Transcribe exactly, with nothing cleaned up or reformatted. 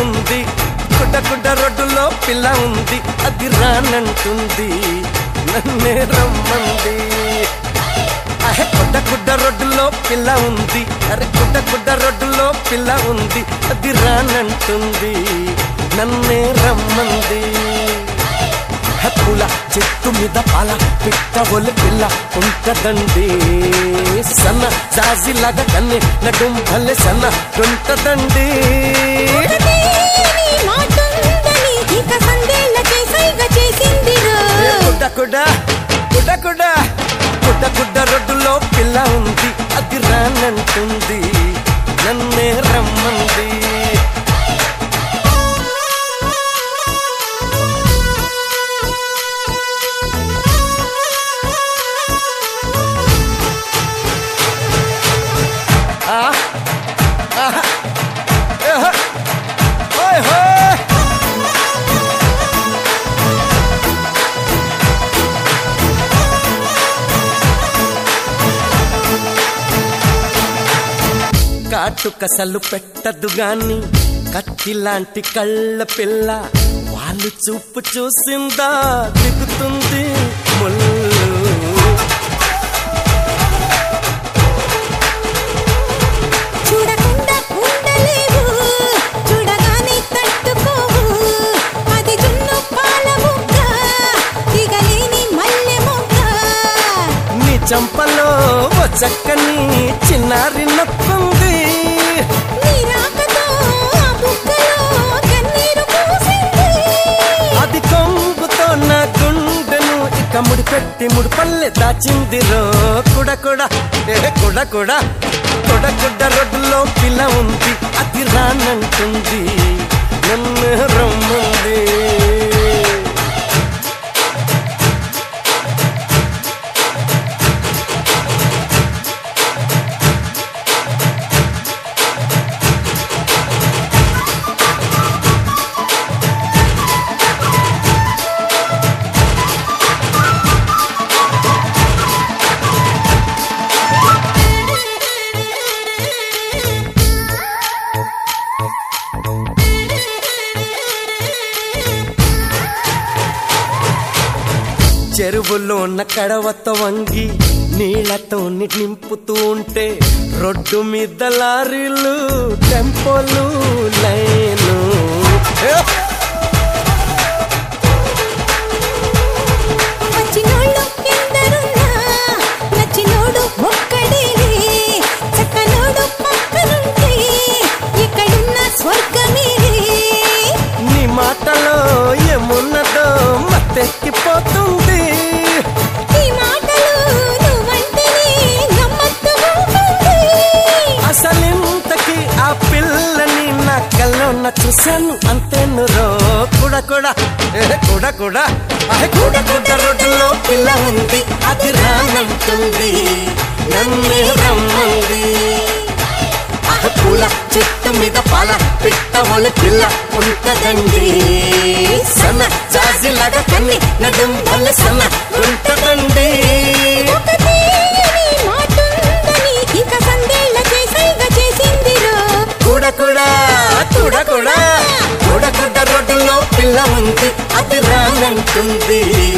ఉంది, కుడ్డ కుడ్డ రోడ్డులో పిల్ల ఉంది, అది రానంటుంది, నన్నే రమ్మంది. అహే కుడ్డ కుడ్డ రోడ్డులో పిల్ల ఉంది, అరే కుడ్డ కుడ్డ రోడ్డులో పిల్ల ఉంది, అది రానంటుంది, నన్నే రమ్మంది. పూల చెట్టు మీద పాల పిట్ట ఒలి పిల్ల ఉంటదండి, సన్న జాజిలాగా కన్నే నడుం భలే సన్న ఉంటదండి. కుడ్డ కుడ్డ కుడ్డ కుడ్డ కుడ్డ కుడ్డ రోడ్డులో పిల్ల ఉంది, అది రానంటుంది, నన్నే రమ్మంది. కాటు కసలు పెట్టదు గాని కత్తిలాంటి కళ్ళ పిల్ల, వాళ్ళు చూపు చూసిందా దిగుతుంది ముళ్ళు. చంపలో చక్కని చిన్నారి నొక్కుంది, అది కొంగుతో నా గుండెను ఇక ముడిపెట్టి ముడిపల్లె దాచింది రో. కుడ కుడ కుడ కుడ కుడ కుడ్డ రోడ్డులో పిల్ల ఉంది, అది రానంటుంది, నన్ను రమ్మంది. చెరువులో ఉన్న కడవతో వంగి నీళ్లతో నింపుతూ ఉంటే, రోడ్డు మీద లారీలు టెంపోలు లైను. నీ మాటలో ఏమున్నదో మత్తెక్కిపోతుంది, అసలింతకి ఆ పిల్లని నా కళ్ళొన్న చూశాను అంతేను రో. కుడ కుడ కుడ కుడ కుడ కుడ్డ రోడ్డులో పిల్ల ఉంది, అది రానంటుంది, నన్నే రమ్మంది. పూల చెట్టు మీద పాల పిట్ట ఒలి పిల్ల ఉంటదండి, సన్న జాజిలాగా కన్ని నడుం భలే సన్న ఉంటదండి. కుడ కుడ కుడ కుడ కుడ కుడ్డ రోడ్డులో పిల్ల ఉంది, అది రానంటుంది,